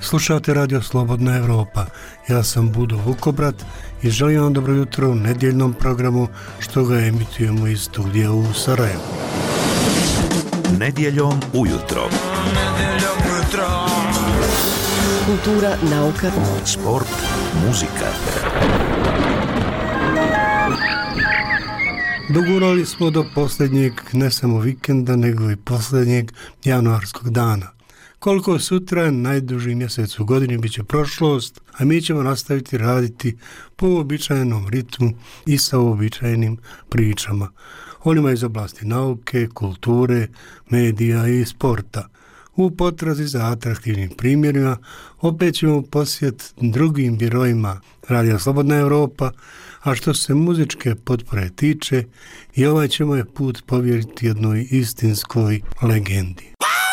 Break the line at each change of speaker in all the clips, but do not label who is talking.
Slušate Radio Slobodna Evropa. Ja sam Budo Vukobrat i želim vam dobro jutro u nedjeljnom programu što ga emitujemo iz studija u Sarajevu.
Nedjeljom ujutro.
Kultura, nauka,
sport, muzika.
Dogurali smo do posljednjeg ne samo vikenda, nego i posljednjeg januarskog dana. Koliko sutra, najduži mjesec u godini, bit će prošlost, a mi ćemo nastaviti raditi po uobičajenom ritmu i sa uobičajenim pričama. Onima iz oblasti nauke, kulture, medija i sporta. U potrazi za atraktivnim primjerima opet ćemo posjet drugim birojima Radio Slobodna Evropa, a što se muzičke potpore tiče, i ovaj ćemo je put povjeriti jednoj istinskoj legendi.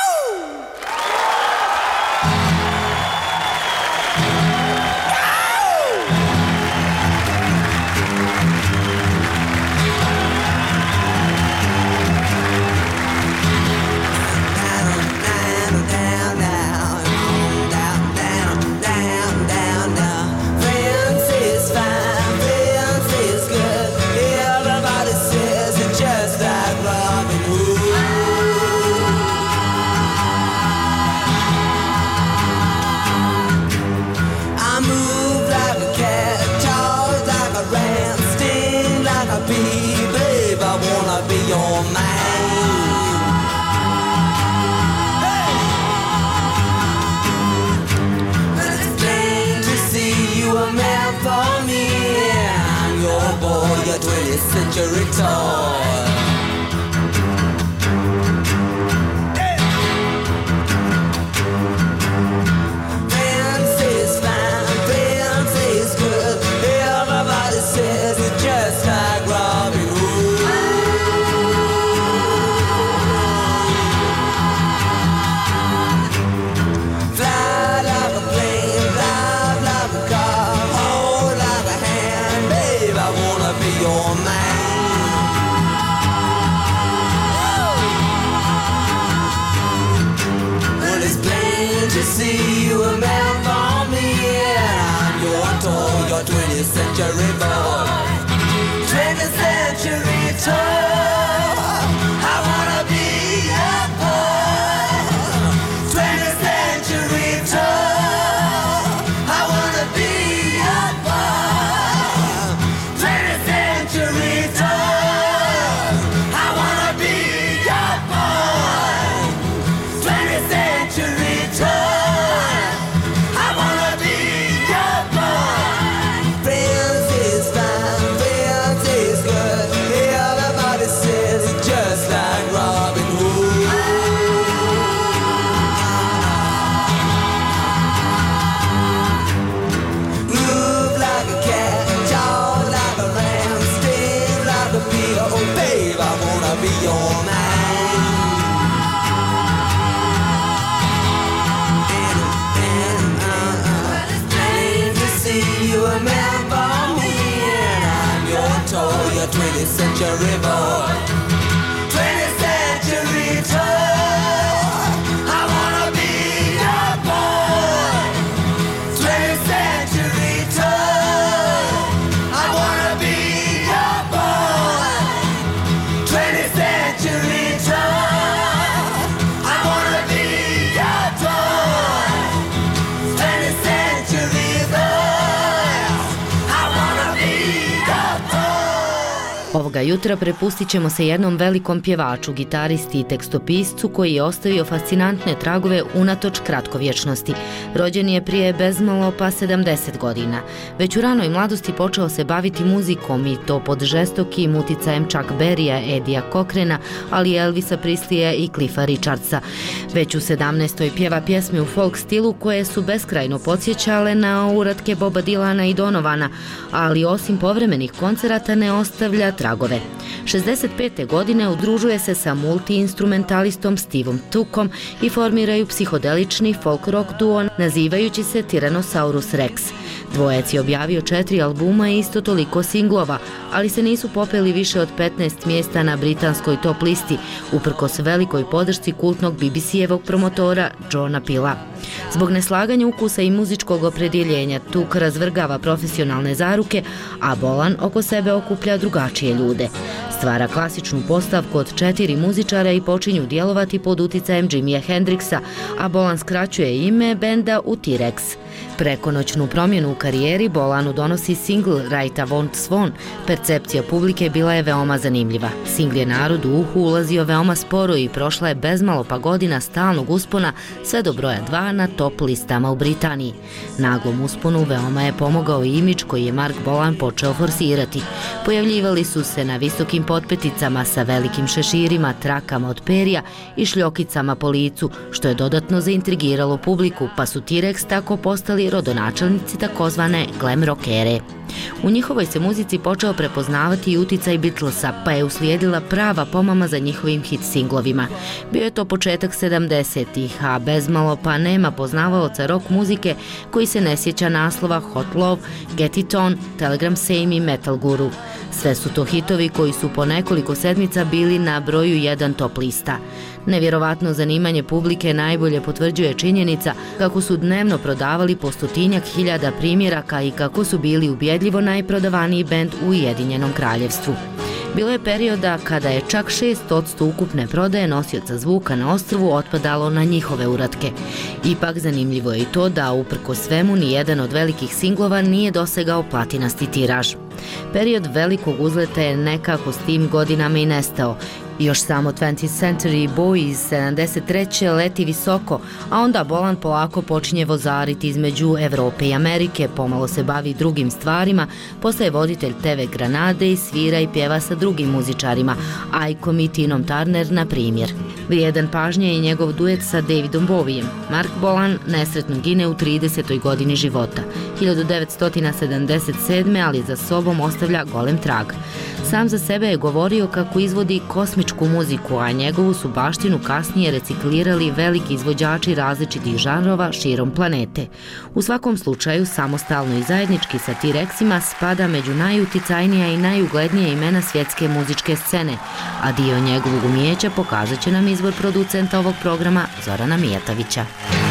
Century toy. Fancy's fine, fancy's good. Everybody says it's just like Robin Hood. Fly like a plane, drive like a car, hold like a hand, babe, I wanna be your man. See you a man for me, and I'm your toy, your 20th century boy. 20th century toy, I wanna be a boy. 20th century toy, I wanna be a boy. 20th century toy, I wanna be a boy. 20th century toy. Century boy, 20th century toy, I wanna be a boy. 20th century toy, I wanna be a boy. 20th century toy, I wanna be a toy. 20th century boy, I wanna be a boy.
Ovoga jutra prepustit ćemo se jednom velikom pjevaču, gitaristi i tekstopiscu koji je ostavio fascinantne tragove unatoč kratkovječnosti. Rođen je prije bezmalo pa 70 godina. Već u ranoj mladosti počeo se baviti muzikom i to pod žestokim uticajem Chuck Berrya, Eddija Cochrana, ali i Elvisa Preslija i Cliffa Richardsa. Već u 17. pjeva pjesme u folk stilu koje su beskrajno podsjećale na uratke Boba Dylana i Donovana, ali osim povremenih koncerata ne ostavlja tragove. 65. godine udružuje se sa multiinstrumentalistom Steveom Tookom i formiraju psihodelični folk rock duo nazivajući se Tyrannosaurus Rex. Dvojec je objavio 4 albuma i isto toliko singlova, ali se nisu popeli više od 15 mjesta na britanskoj top listi, uprkos velikoj podršci kultnog BBC-evog promotora Johna Pilla. Zbog neslaganja ukusa i muzičkog opredjeljenja, Tuk razvrgava profesionalne zaruke, a Bolan oko sebe okuplja drugačije ljude. Stvara klasičnu postavku od 4 muzičara i počinju djelovati pod uticajem Jimija Hendrixa, a Bolan skraćuje ime benda u T-Rex. Prekonoćnu promjenu u karijeri Bolanu donosi singl Right I Want Swan. Percepcija publike bila je veoma zanimljiva. Singl je narodu u uhu ulazio veoma sporo i prošla je bezmalo pa godina stalnog uspona sve do broja 2 na top listama u Britaniji. Naglom usponu veoma je pomogao i imidž koji je Mark Bolan počeo forsirati. Pojavljivali su se na visokim potpeticama sa velikim šeširima, trakama od perja i šljokicama po licu, što je dodatno zaintrigiralo publiku, pa su T-Rex tako postali rodonačelnici takozvane glam rockere. U njihovoj se muzici počeo prepoznavati i uticaj Beatlesa, pa je uslijedila prava pomama za njihovim hit singlovima. Bio je to početak 70-ih, a bezmalo pa nema poznavaoca rock muzike koji se ne sjeća naslova Hot Love, Get It On, Telegram Same i Metal Guru. Sve su to hitovi koji su po nekoliko sedmica bili na broju 1 top lista. Nevjerovatno zanimanje publike najbolje potvrđuje činjenica kako su dnevno prodavali po 100.000 primjeraka i kako su bili ubjedljivo najprodavaniji bend u Ujedinjenom Kraljevstvu. Bilo je perioda kada je čak 6% ukupne prodaje nosioca zvuka na ostrvu otpadalo na njihove uratke. Ipak zanimljivo je i to da uprkos svemu nijedan od velikih singlova nije dosegao platinasti tiraž. Period velikog uzleta je nekako s tim godinama i nestao. Još samo 20th Century Boy iz 73. leti visoko, a onda Bolan polako počinje vozariti između Evrope i Amerike, pomalo se bavi drugim stvarima, postaje voditelj TV Granade i svira i pjeva sa drugim muzičarima, Aikom i Tinom Turner na primjer. Vrijedan pažnje je i njegov duet sa Davidom Bowijem. Mark Bolan nesretno gine u 30. godini života, 1977. ali za sobom ostavlja golem trag. Sam za sebe je govorio kako izvodi kosmičku muziku, a njegovu su baštinu kasnije reciklirali veliki izvođači različitih žanrova širom planete. U svakom slučaju, samostalno i zajednički sa T-Rexima spada među najuticajnija i najuglednija imena svjetske muzičke scene, a dio njegovog umijeća pokazat će nam izbor producenta ovog programa Zorana Mijatovića.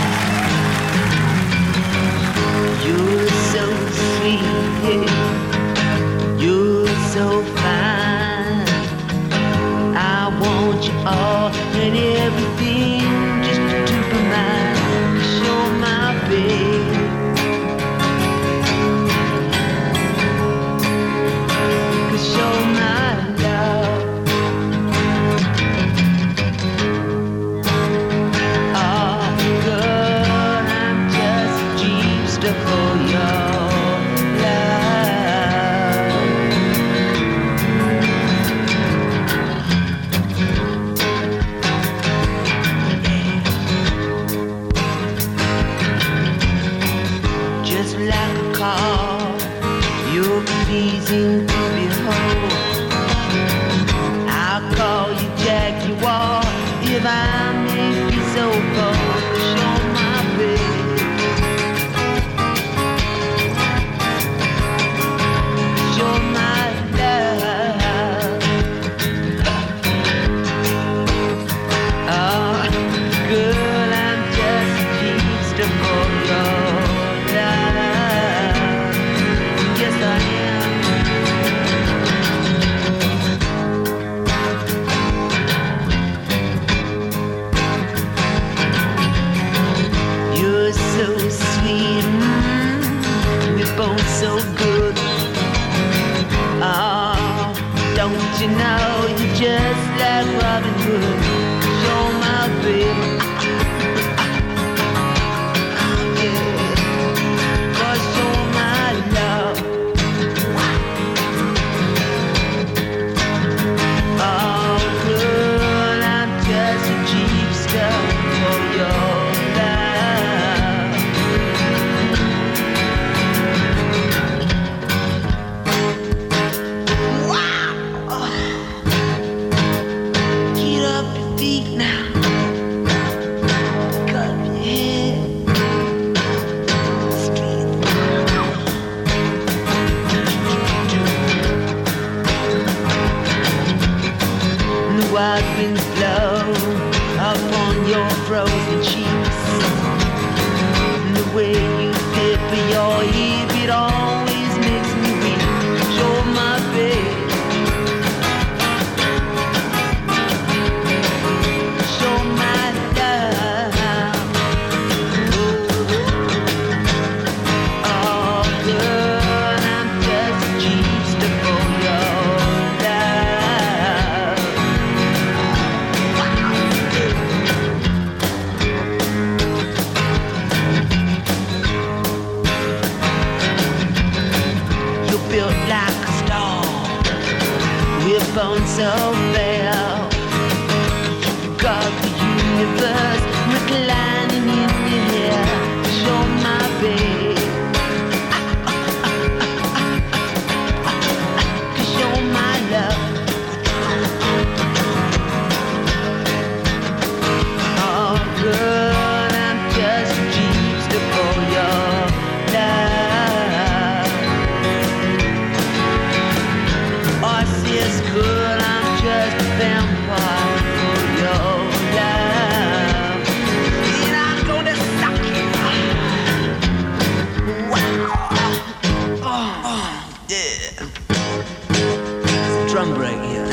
So fine, I want you all and everything just to be mine, show my babe. Cause show my love. Oh, girl, I'm just a dreamster for you. Pleasing to behold, I'll call you Jaguar if I may be so bold. Show my babe, show my love. Oh, girl, I'm just a teamster for your love. Yes, I am. white winds blow upon your frozen cheeks. And the way you flip your hip, it always makes me weak. Show my face. Bone so fair, got the universe reclining in the air. Show my babe, show my love. Oh girl, I'm just a jeepster for your love. Oh sis, good, I'm just a vampire for your love. And I'm gonna suck you. Wow. Oh, yeah. It's a drum break here.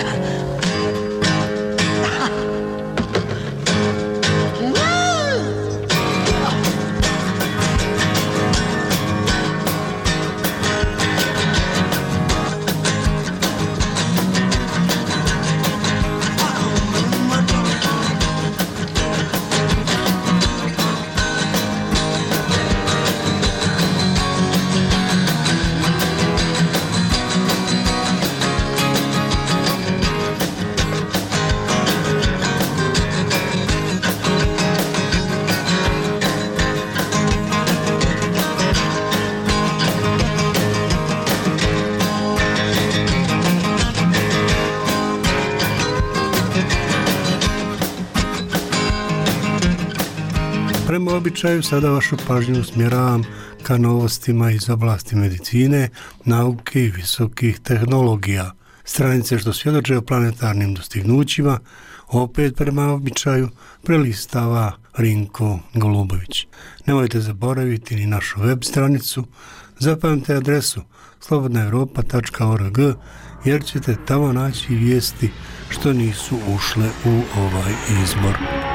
Prema običaju sada vašu pažnju usmjeravam ka novostima iz oblasti medicine, nauke i visokih tehnologija. Stranice što svjedoče o planetarnim dostignućima, opet prema običaju prelistava Rinko Golubović. Nemojte zaboraviti ni našu web stranicu, zapamtite adresu slobodnaeuropa.org jer ćete tamo naći vijesti što nisu ušle u ovaj izbor.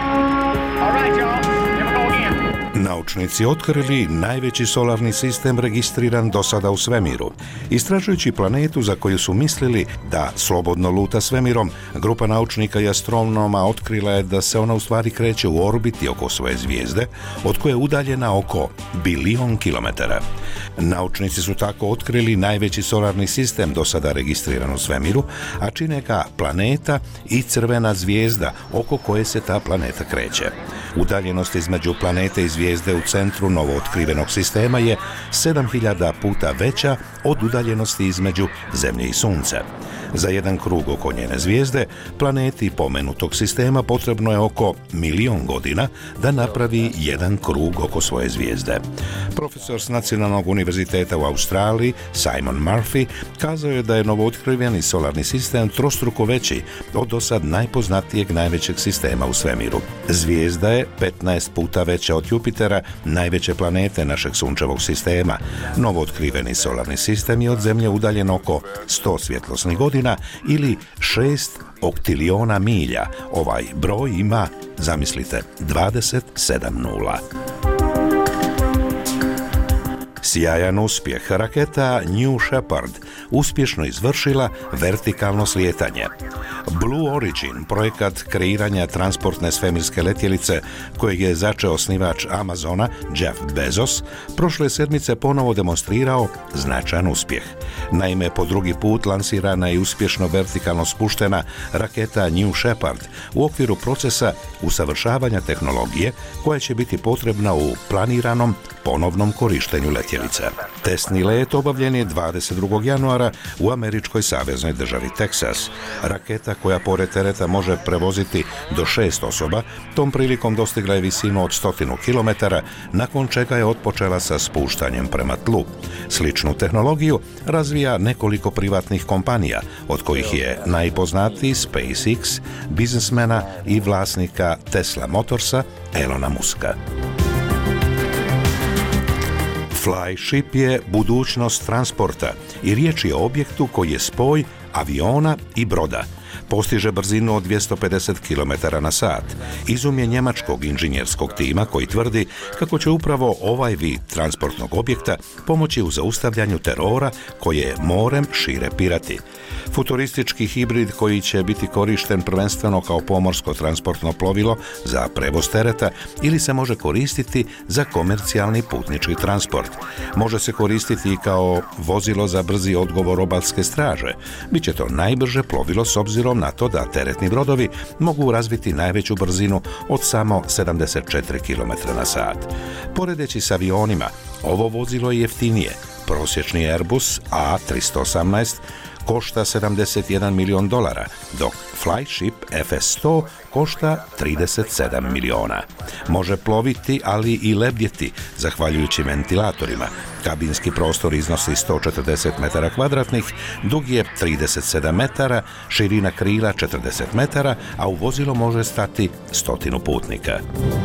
Naučnici otkrili najveći solarni sistem registriran do sada u svemiru. Istražujući planetu za koju su mislili da slobodno luta svemirom, grupa naučnika i astronoma otkrila je da se ona u stvari kreće u orbiti oko svoje zvijezde, od koje je udaljena oko 1 bilion kilometara. Naučnici su tako otkrili najveći solarni sistem do sada registriran u svemiru, a čine ga planeta i crvena zvijezda oko koje se ta planeta kreće. Udaljenost između planete i zvijezde u centru novootkrivenog sistema je 7000 puta veća od udaljenosti između Zemlje i Sunca. Za jedan krug oko njene zvijezde, planeti pomenutog sistema potrebno je oko 1.000.000 godina da napravi jedan krug oko svoje zvijezde. Profesor s Nacionalnog univerziteta u Australiji, Simon Murphy, kazao je da je novootkriveni solarni sistem trostruko veći od dosad najpoznatijeg najvećeg sistema u svemiru. Zvijezda je 15 puta veća od Jupitera, najveće planete našeg sunčevog sistema. Novootkriveni solarni sistem je od Zemlje udaljen oko 100 svjetlosnih godina ili 6 oktiliona milja. Ovaj broj ima, zamislite, 27 nula. Sjajan uspjeh. Raketa New Shepard uspješno izvršila vertikalno slijetanje. Blue Origin, projekat kreiranja transportne svemirske letjelice kojeg je začeo osnivač Amazona Jeff Bezos, prošle sedmice ponovo demonstrirao značajan uspjeh. Naime, po drugi put lansirana i uspješno vertikalno spuštena raketa New Shepard u okviru procesa usavršavanja tehnologije koja će biti potrebna u planiranom ponovnom korištenju letjelica. Testni let obavljen je 22. januara u američkoj saveznoj državi Teksas. Raketa koja pored tereta može prevoziti do 6 osoba, tom prilikom dostigla je visinu od 100 km, nakon čega je otpočela sa spuštanjem prema tlu. Sličnu tehnologiju razvija nekoliko privatnih kompanija, od kojih je najpoznatiji SpaceX, biznismena i vlasnika Tesla Motorsa Elona Muska. Flyship je budućnost transporta i riječ je o objektu koji je spoj aviona i broda. Postiže brzinu od 250 km/h. Izum je njemačkog inženjerskog tima koji tvrdi kako će upravo ovaj vid transportnog objekta pomoći u zaustavljanju terora koje morem šire pirati. Futuristički hibrid koji će biti korišten prvenstveno kao pomorsko transportno plovilo za prevoz tereta ili se može koristiti za komercijalni putnički transport. Može se koristiti i kao vozilo za brzi odgovor obalske straže. Biće to najbrže plovilo s obzirom na to da teretni brodovi mogu razviti najveću brzinu od samo 74 km/h. Poredeći s avionima, ovo vozilo je jeftinije. Prosječni Airbus A318 košta $71 milion, dok Flyship FS100 košta 37 miliona. Može ploviti, ali i lebdjeti, zahvaljujući ventilatorima. Kabinski prostor iznosi 140 metara kvadratnih, dug je 37 metara, širina krila 40 metara, a u vozilo može stati 100 putnika.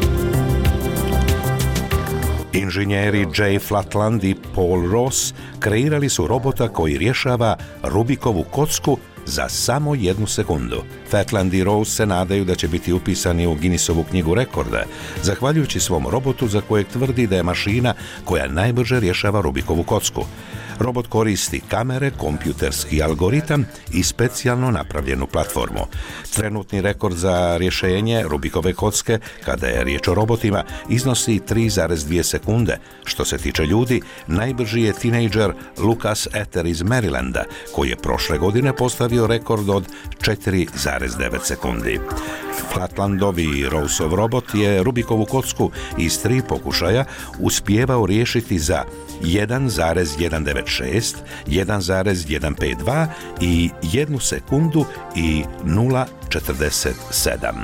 Inženjeri Jay Flatland i Paul Ross kreirali su robota koji rješava Rubikovu kocku za samo 1 sekundu. Flatland i Ross se nadaju da će biti upisani u Guinnessovu knjigu rekorda, zahvaljujući svom robotu za kojeg tvrdi da je mašina koja najbrže rješava Rubikovu kocku. Robot koristi kamere, kompjuterski algoritam i specijalno napravljenu platformu. Trenutni rekord za rješenje Rubikove kocke, kada je riječ o robotima, iznosi 3,2 sekunde. Što se tiče ljudi, najbrži je tinejdžer Lucas Ether iz Marylanda, koji je prošle godine postavio rekord od 4,9 sekundi. Flatlandov i Rossov robot je Rubikovu kocku iz 3 pokušaja uspijevao riješiti za 1,196, 1,152 i 1 sekundu i 0,47.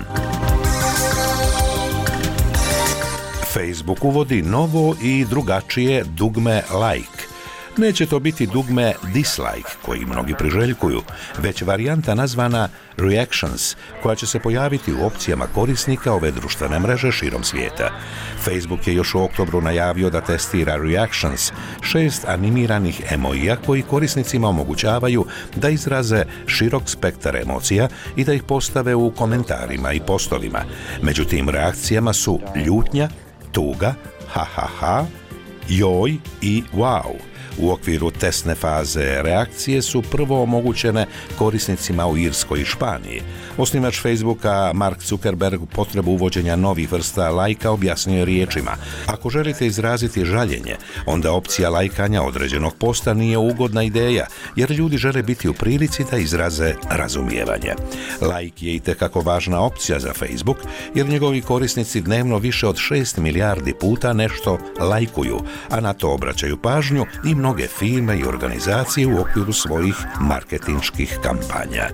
Facebook uvodi novo i drugačije dugme like. Neće to biti dugme dislike, koji mnogi priželjkuju, već varijanta nazvana Reactions, koja će se pojaviti u opcijama korisnika ove društvene mreže širom svijeta. Facebook je još u oktobru najavio da testira Reactions, 6 animiranih emojija koji korisnicima omogućavaju da izraze širok spektar emocija i da ih postave u komentarima i postovima. Među tim reakcijama su ljutnja, tuga, ha ha ha, joj i wow. U okviru testne faze reakcije su prvo omogućene korisnicima u Irskoj i Španiji. Osnivač Facebooka Mark Zuckerberg potrebu uvođenja novih vrsta lajka objasnio je riječima: ako želite izraziti žaljenje, onda opcija lajkanja određenog posta nije ugodna ideja, jer ljudi žele biti u prilici da izraze razumijevanje. Lajk je itekako važna opcija za Facebook, jer njegovi korisnici dnevno više od 6 milijardi puta nešto lajkuju, a na to obraćaju pažnju i mnoge firme i organizacije u okviru svojih marketinških kampanja.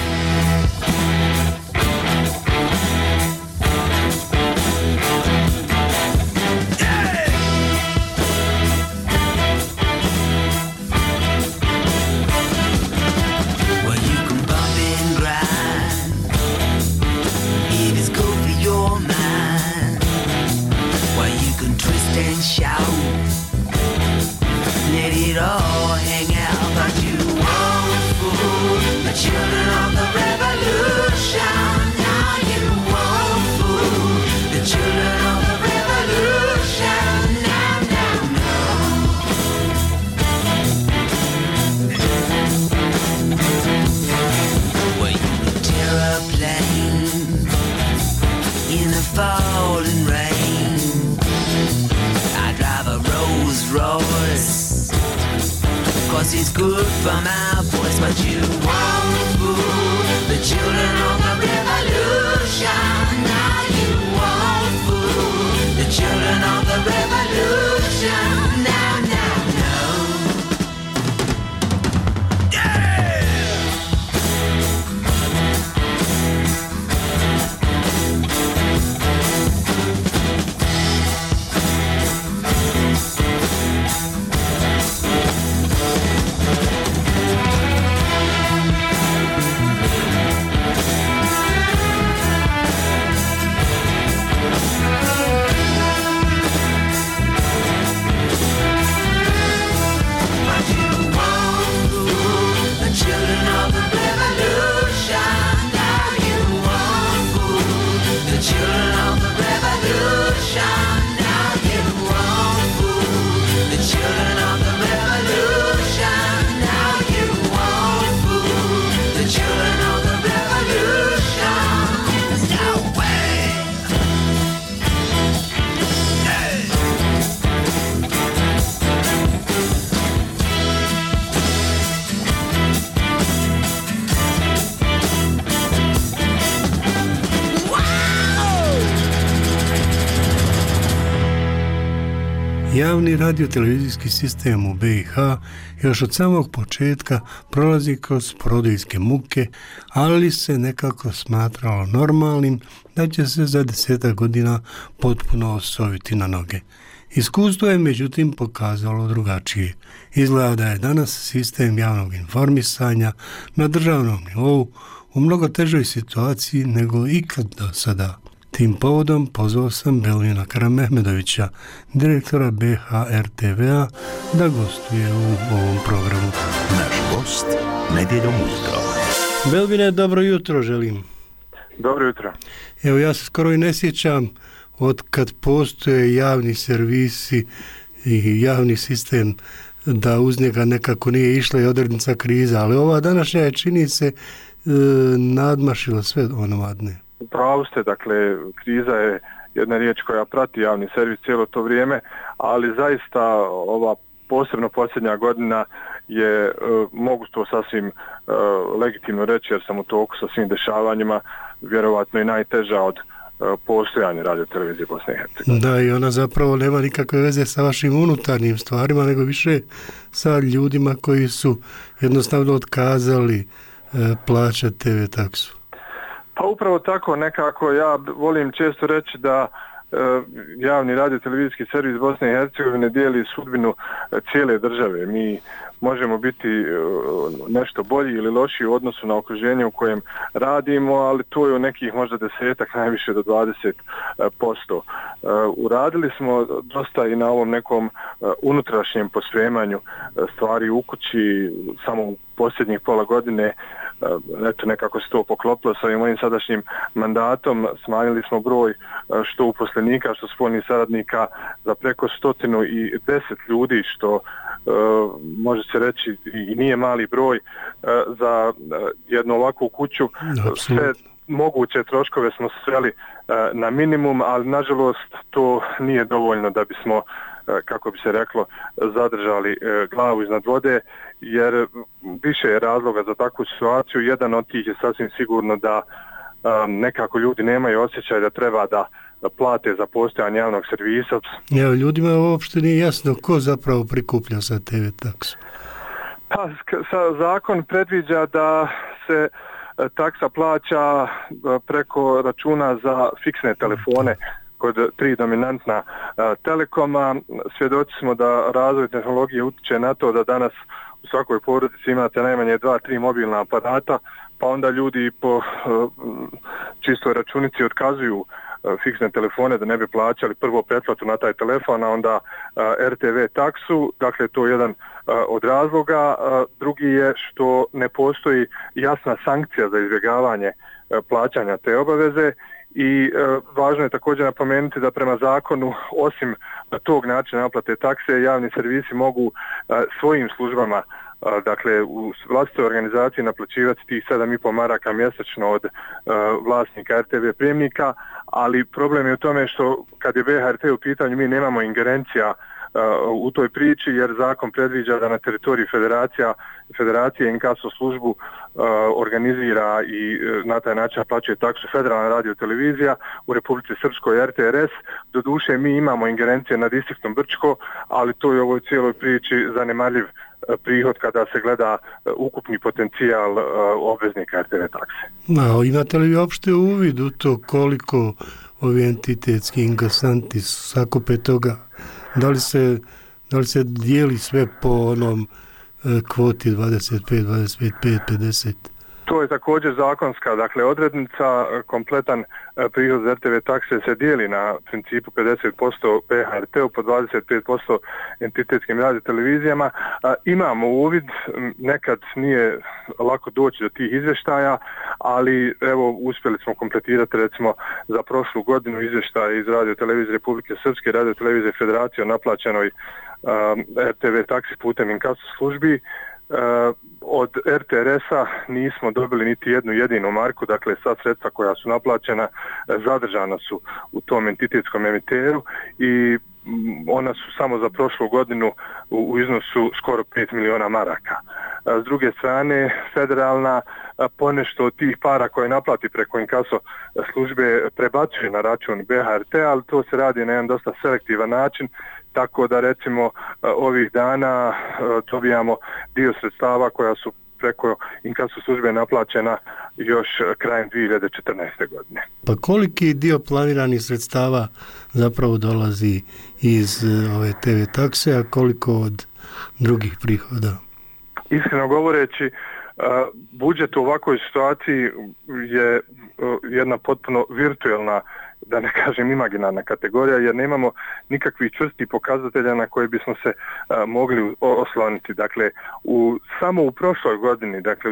It's good for my voice, but you won't fool the children of the revolution. Now you won't fool the children of the revolution.
Javni radiotelevizijski sistem u BiH još od samog početka prolazi kroz porodijske muke, ali se nekako smatralo normalnim da će se za 10 godina potpuno osoviti na noge. Iskustvo je međutim pokazalo drugačije. Izgleda da je danas sistem javnog informisanja na državnom nivou u mnogo težoj situaciji nego ikad do sada. Tim povodom pozvao sam Belvina Karamehmedovića, direktora BiH RTV-a, da gostuje u ovom programu.
Naš gost nedjeljom ujutro.
Belvine, dobro jutro želim.
Dobro jutro.
Evo, ja se skoro i ne sjećam od kad postoje javni servisi i javni sistem da uz njega nekako nije išla i odrednica kriza, ali ova današnja je, čini se, nadmašila sve onomadne.
Upravo ste, dakle, kriza je jedna riječ koja prati javni servis cijelo to vrijeme, ali zaista ova posebno posljednja godina je, mogu to sasvim legitimno reći jer sam u toku sa svim dešavanjima, vjerovatno i najteža od postojanja radiotelevizije Bosne i Hercegovine.
Da, i ona zapravo nema nikakve veze sa vašim unutarnjim stvarima, nego više sa ljudima koji su jednostavno otkazali plaćati TV taksu.
Pa upravo tako, nekako ja volim često reći da javni radiotelevizijski servis Bosne i Hercegovine dijeli sudbinu cijele države. Mi možemo biti nešto bolji ili lošiji u odnosu na okruženje u kojem radimo, ali to je u nekih možda 10, najviše do 20%. Uradili smo dosta i na ovom nekom unutrašnjem pospremanju stvari u kući, samo u posljednjih pola godine. Eto, nekako se to poklopilo sa ovim mojim sadašnjim mandatom. Smanjili smo broj što uposlenika, što spoljnih saradnika za preko 110 ljudi, što može se reći i nije mali broj za jednu ovakvu kuću. Sve moguće troškove smo sveli na minimum, ali nažalost to nije dovoljno da bismo, kako bi se reklo, zadržali glavu iznad vode, jer više je razloga za takvu situaciju. Jedan od tih je sasvim sigurno da nekako ljudi nemaju osjećaj da treba da plate za postojanje javnog servisa.
Evo, ljudima uopšte nije jasno ko zapravo prikuplja sa TV taksu.
Pa, zakon predviđa da se taksa plaća preko računa za fiksne telefone kod 3 dominantna telekoma. Svjedoci smo da razvoj tehnologije utječe na to da danas u svakoj porodici imate najmanje 2-3 mobilna aparata, pa onda ljudi po čistoj računici otkazuju fiksne telefone da ne bi plaćali prvo pretplatu na taj telefon, a onda RTV taksu. Dakle, to je jedan od razloga. Drugi je što ne postoji jasna sankcija za izbjegavanje plaćanja te obaveze. I važno je također napomenuti da prema zakonu, osim tog načina naplate takse, javni servisi mogu svojim službama, dakle u vlastitoj organizaciji, naplaćivati tih 7,5 maraka mjesečno od vlasnika RTV prijemnika, ali problem je u tome što kad je BHRT u pitanju mi nemamo ingerencija u toj priči, jer zakon predviđa da na teritoriji federacije inkaso službu organizira i na taj način plaćuje taksu Federalna radiotelevizija, u Republici Srpskoj RTRS. Doduše mi imamo ingerencije nad distriktom Brčko, ali to je u ovoj cijeloj priči zanemarljiv prihod kada se gleda ukupni potencijal obveznika RTV takse.
Imate li uopšte uvid u to koliko ovi entitetski inkasanti sakupe toga? Da li se dijeli sve po onom kvoti 25, 25, 50?
To je također zakonska, dakle, odrednica. Kompletan prihod za RTV takse se dijeli na principu 50% BHRT-u, po 25% entitetskim radiotelevizijama. Imamo uvid, nekad nije lako doći do tih izvještaja, ali evo uspjeli smo kompletirati recimo za prošlu godinu izvještaj iz radiotelevizije Republike Srpske, radiotelevizije Federacije o naplaćenoj RTV taksi putem inkaso službi. Od RTRS-a nismo dobili niti jednu jedinu marku, dakle sva sredstva koja su naplaćena zadržana su u tom entitetskom emiteru i ona su samo za prošlu godinu u iznosu skoro 5 miliona maraka. S druge strane, federalna ponešto od tih para koje naplati preko inkaso službe prebacuje na račun BHRT, ali to se radi na jedan dosta selektivan način, tako da recimo ovih dana dobijamo dio sredstava koja su preko inkaso službe naplaćena još krajem 2014. godine.
Pa koliki dio planiranih sredstava zapravo dolazi iz ove TV takse, a koliko od drugih prihoda?
Iskreno govoreći, budžet u ovakvoj situaciji je jedna potpuno virtuelna, da ne kažem imaginarna kategorija, jer nemamo nikakvih čvrstih pokazatelja na koje bismo se mogli osloniti. Dakle, samo u prošloj godini, dakle u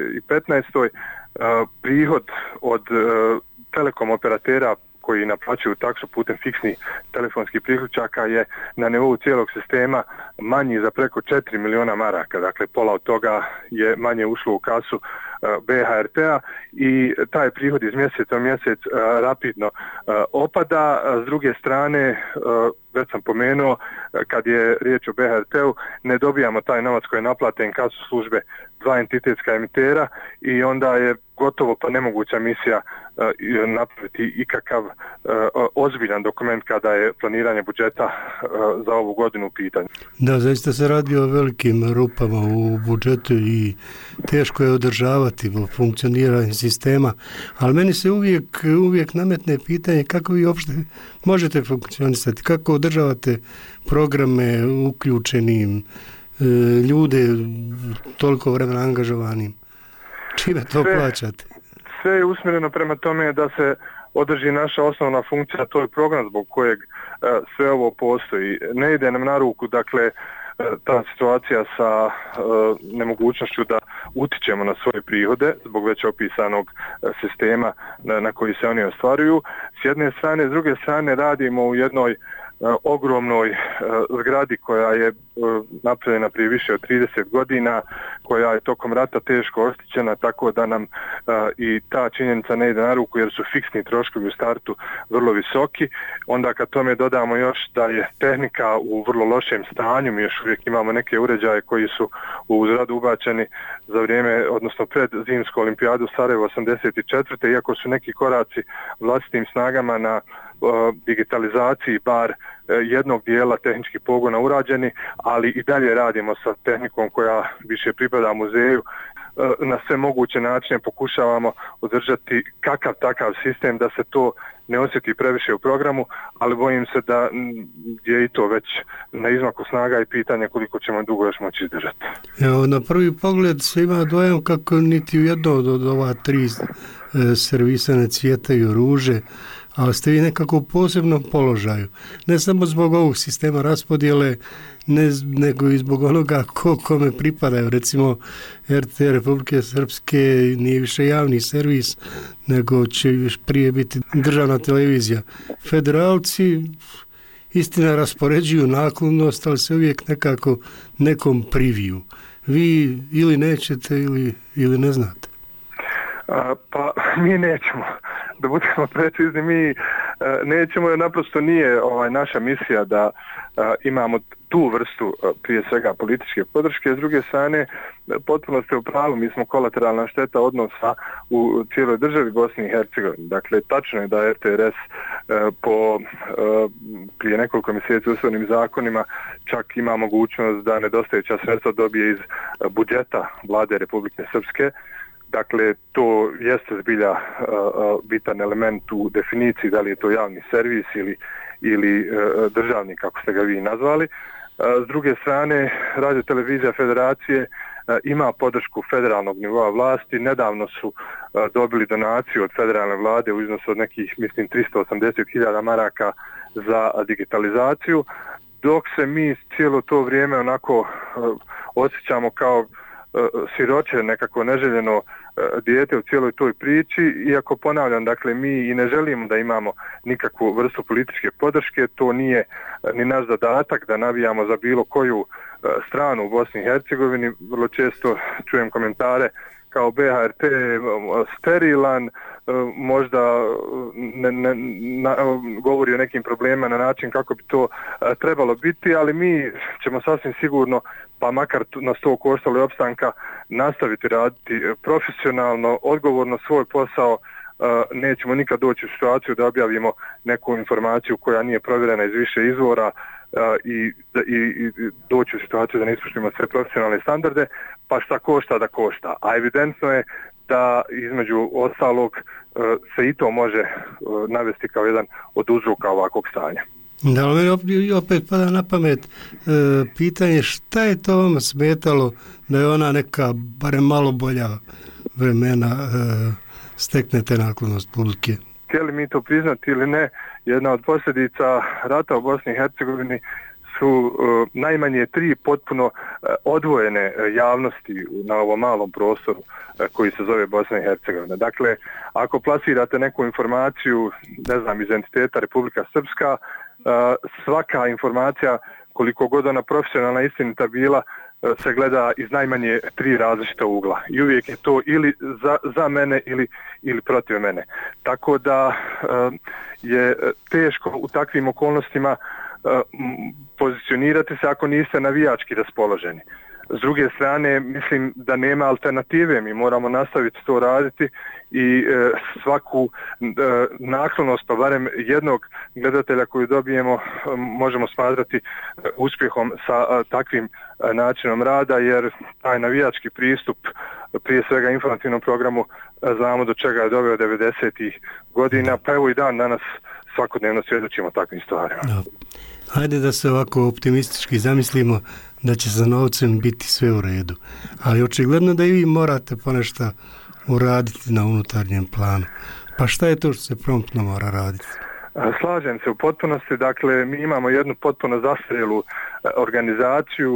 2015. Prihod od telekom operatera koji naplaćuju taksu putem fiksnih telefonskih priključaka je na nivou cijelog sistema manji za preko 4 miliona maraka. Dakle, pola od toga je manje ušlo u kasu BHRT-a i taj prihod iz mjeseca u mjesec rapidno opada. S druge strane, već sam pomenuo, kad je riječ o BHRT-u, ne dobijamo taj novac koji naplate inkaso službe dva entitetska emitera i onda je gotovo pa nemoguća misija napraviti ikakav ozbiljan dokument kada je planiranje budžeta za ovu godinu u pitanju.
Da, zaista se radi o velikim rupama u budžetu i teško je održavati funkcioniranje sistema, ali meni se uvijek nametne pitanje kako vi uopšte možete funkcionisati, kako održavate programe uključenim, ljude toliko vremena angažovanim. Čime to plaćate?
Sve je usmjereno prema tome da se održi naša osnovna funkcija, to je program zbog kojeg sve ovo postoji. Ne ide nam na ruku, dakle, ta situacija sa nemogućnošću da utičemo na svoje prihode zbog već opisanog sistema na koji se oni ostvaruju. S jedne strane, s druge strane radimo u jednoj ogromnoj zgradi koja je napravljena prije više od 30 godina, koja je tokom rata teško oštećena, tako da nam i ta činjenica ne ide na ruku jer su fiksni troškovi u startu vrlo visoki. Onda kad tome dodamo još da je tehnika u vrlo lošem stanju, mi još uvijek imamo neke uređaje koji su u zgradu ubačeni za vrijeme, odnosno pred zimsku olimpijadu Sarajevo 84. Iako su neki koraci vlastitim snagama na digitalizaciji bar jednog dijela tehničkih pogona urađeni, ali i dalje radimo sa tehnikom koja više pripada muzeju. Na sve moguće načine pokušavamo održati kakav takav sistem da se to ne osjeti previše u programu, ali bojim se da je i to već na izmaku snaga i pitanje koliko ćemo dugo još moći izdržati.
Evo, na prvi pogled se ima dojam kako niti u jedno od ova tri servisa ne cvjetaju ruže, ali ste vi nekako u posebnom položaju. Ne samo zbog ovog sistema raspodjele, nego i zbog onoga kome pripadaju. Recimo, RT Republike Srpske nije više javni servis, nego će prije biti državna televizija. Federalci, istina, raspoređuju naklonost, ali se uvijek nekako nekom priviju. Vi ili nećete ili ne znate.
Pa mi nećemo, da budemo precizni, mi nećemo jer naprosto nije naša misija da imamo tu vrstu prije svega političke podrške. S druge strane, potpuno ste u pravu, mi smo kolateralna šteta odnosa u cijeloj državi Bosni i Hercegovini. Dakle, tačno je da RTRS po prije nekoliko mjeseci usvojenim zakonima čak ima mogućnost da nedostajuća sredstva dobije iz budžeta Vlade Republike Srpske. Dakle, to jeste zbilja bitan element u definiciji da li je to javni servis ili državni, kako ste ga vi nazvali. S druge strane, Radio-televizija Federacije ima podršku federalnog nivoa vlasti. Nedavno su dobili donaciju od federalne vlade u iznosu od nekih, mislim, 380.000 maraka za digitalizaciju, dok se mi cijelo to vrijeme onako osjećamo kao siroče, nekako neželjeno dijete u cijeloj toj priči, iako ponavljam, dakle, mi i ne želimo da imamo nikakvu vrstu političke podrške, to nije ni naš zadatak da navijamo za bilo koju stranu u Bosni i Hercegovini. Vrlo često čujem komentare kao BHRT sterilan, možda govori o nekim problemima na način kako bi to trebalo biti, ali mi ćemo sasvim sigurno, pa makar na 100 koštali opstanka, nastaviti raditi profesionalno, odgovorno svoj posao. Nećemo nikad doći u situaciju da objavimo neku informaciju koja nije provjerena iz više izvora. i doći u situaciju da ne ispoštujemo sve profesionalne standarde, pa šta košta da košta. A evidentno je da između ostalog se i to može navesti kao jedan od uzroka ovakvog stanja.
Da, ali meni opet pada na pamet pitanje šta je to vam smetalo da je ona neka barem malo bolja vremena steknete naklonost publike?
Htjeli mi to priznati ili ne, jedna od posljedica rata u Bosni i Hercegovini su najmanje 3 potpuno odvojene javnosti na ovom malom prostoru koji se zove Bosna i Hercegovina. Dakle, ako plasirate neku informaciju, ne znam, iz entiteta Republika Srpska, svaka informacija, koliko god ona profesionalna istinita bila, se gleda iz najmanje 3 različita ugla. I uvijek je to ili za mene ili protiv mene. Tako da je teško u takvim okolnostima pozicionirati se ako niste navijački raspoloženi. S druge strane, mislim da nema alternative, mi moramo nastaviti to raditi i svaku naklonost, pa barem jednog gledatelja koju dobijemo, možemo smatrati uspjehom sa takvim načinom rada, jer taj navijački pristup, prije svega informativnom programu, znamo do čega je doveo 90-ih godina, pa evo i danas svakodnevno svjedočimo takvim stvarima.
Da. Hajde da se ovako optimistički zamislimo da će sa novcem biti sve u redu. Ali očigledno da i vi morate ponešto uraditi na unutarnjem planu. Pa šta je to što se promptno mora raditi?
Slažem se u potpunosti, dakle mi imamo jednu potpuno zastarjelu organizaciju,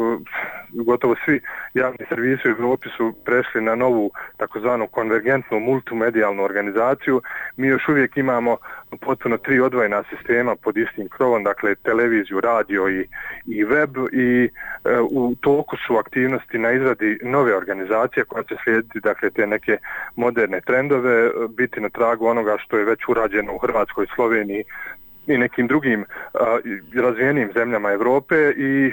gotovo svi javni servisi u Europi su prešli na novu takozvanu konvergentnu multimedijalnu organizaciju. Mi još uvijek imamo potpuno 3 odvojena sistema pod istim krovom, dakle televiziju, radio i web, i u toku su aktivnosti na izradi nove organizacije koja će slijediti, dakle, te neke moderne trendove, biti na tragu onoga što je već urađeno u Hrvatskoj, Sloveniji i nekim drugim razvijenim zemljama Europe, i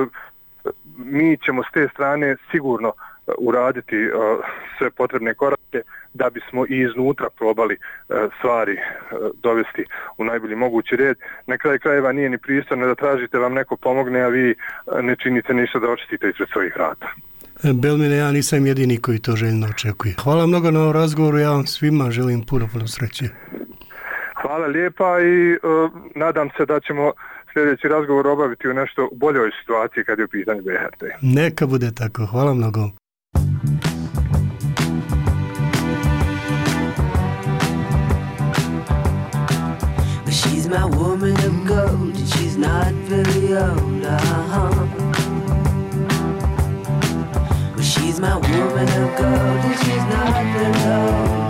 mi ćemo s te strane sigurno uraditi sve potrebne korake da bismo i iznutra probali stvari dovesti u najbolji mogući red. Na kraju krajeva nije ni pristojno da tražite vam neko pomogne, a vi ne činite ništa da očistite ispred svojih vrata.
Belmine, ja nisam jedini koji to željno očekuje. Hvala mnogo na ovom razgovoru, ja vam svima želim puno sreće.
Hvala lijepa i nadam se da ćemo sljedeći razgovor obaviti u nešto boljoj situaciji kad je u pitanju BiH.
Neka bude tako, hvala mnogo.
She's my woman of gold, and she's not very old, Well, she's my woman of gold, and she's not very old,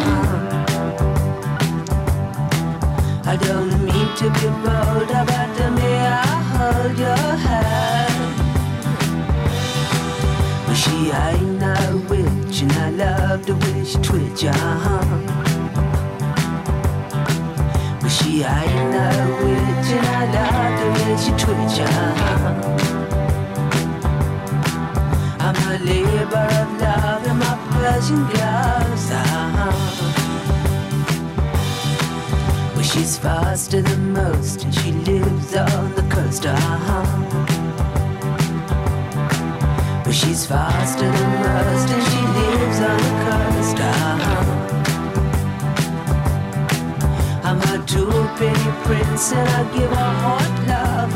I don't mean to be bold, but may I hold your hand? Well, she ain't no witch, and I love the way she twitch, She ain't no witch, and I love the way she twitch, I'm a labor of love in my Persian gloves, Well, she's faster than most, and she lives on the coast, Well, she's faster than most, and she lives on the coast, I'm a true pretty prince, and I give her hot love,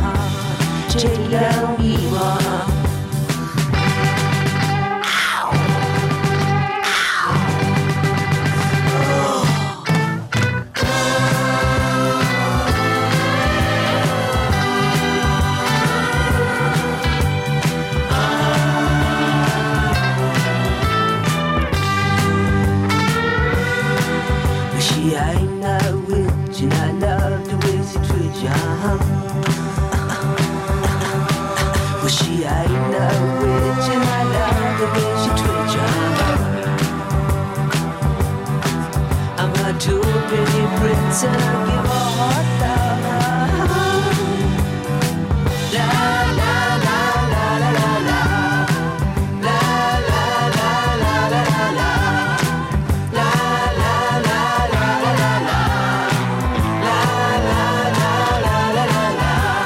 She ain't no witch, and I love the way she twitch, Well, she ain't no witch, and I love the way she twitch, I'm a too pretty prince, and I give her hot love. La la la la la la la. La la la la la la la. La la la la la la la. La la la la la la la.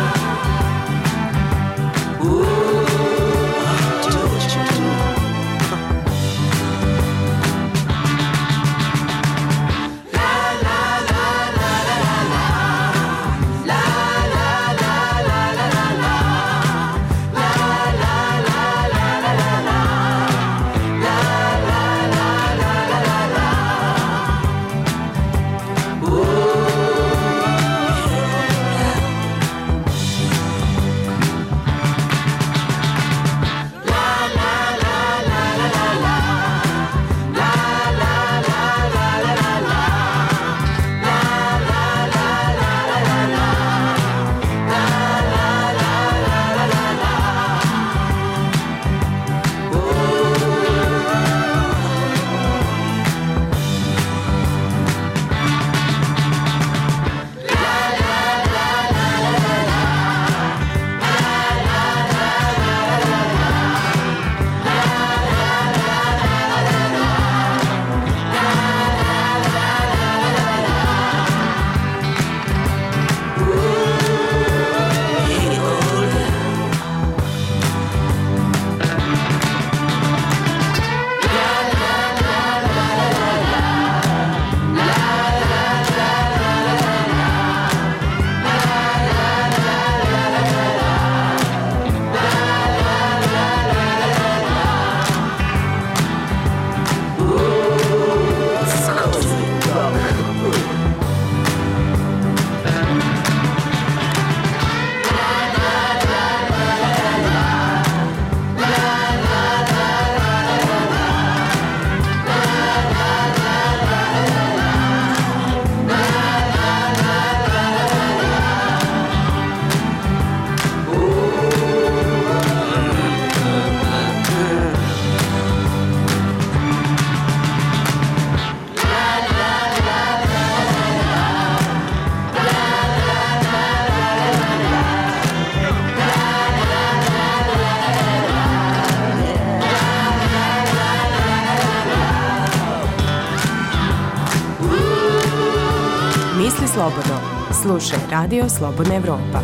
slobodno. Slušaj Radio Slobodna Evropa.